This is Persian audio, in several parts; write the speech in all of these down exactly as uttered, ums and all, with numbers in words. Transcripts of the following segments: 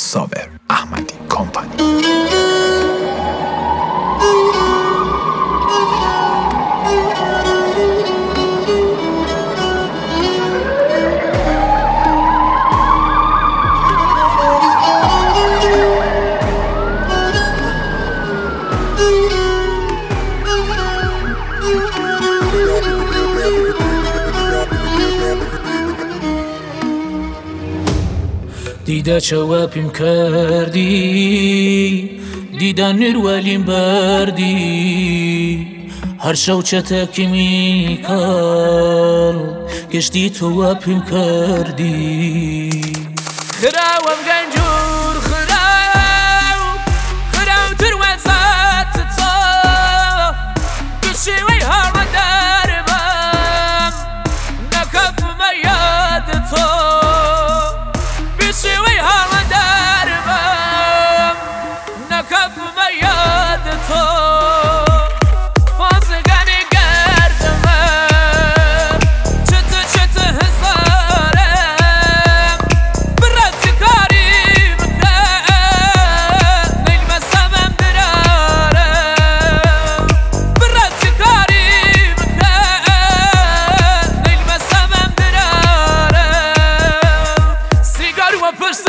صابر احمدی کمپانی. دیده چوابیم کردی، دیده نروالیم بردی، هر شو چتکی میکال گشتی تو وابیم کردی. خراوم گنجور خراو خراو دروازات تا گشوی هر دربم نکف میاد تو شوی هر دربم نکف میاد تو فازگانی گردم چت چت هزارم برسی کاری بکن نیل مسامم درارم برسی کاری بکن نیل مسامم درارم سیگار و پشت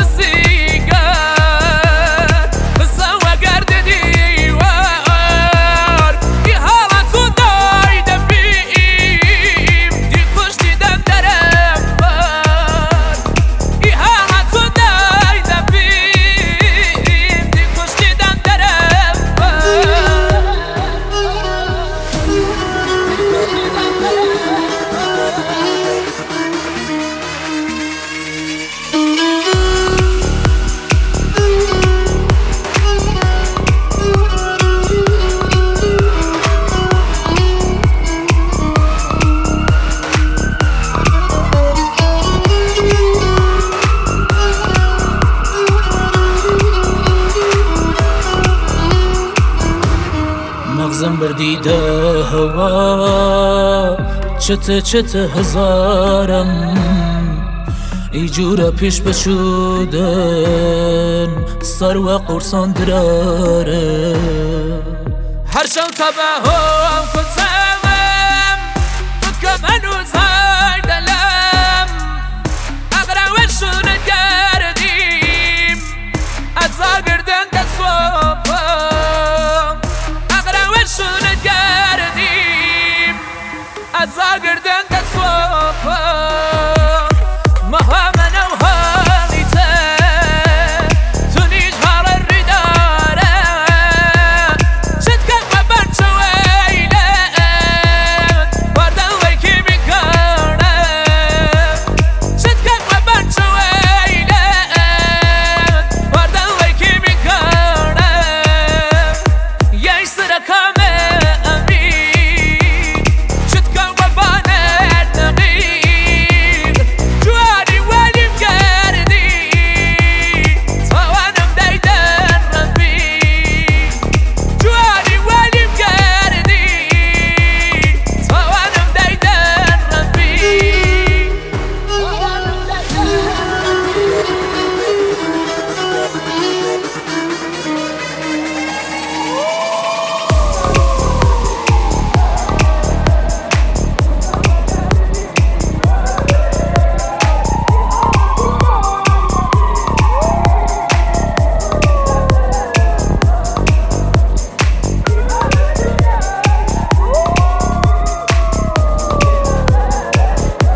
مغزم بردیده هوا چت چت هزارم ای جورا پیش بشودن سر و قرصان دراره هر شو تباهم کتمم فکم هنوز های دلم اقراوشون گردیم از آگردن دستوافم شون گردیم از آگردن دستوافم مها منو حالیته تو نیج هار ریداره شد کن و برچو ایلت باردن ویکی میکنه شد کن و برچو ایلت باردن ویکی میکنه یه سرکم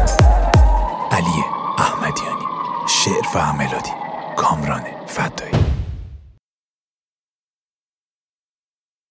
شعر و ملودی کامران فدایی.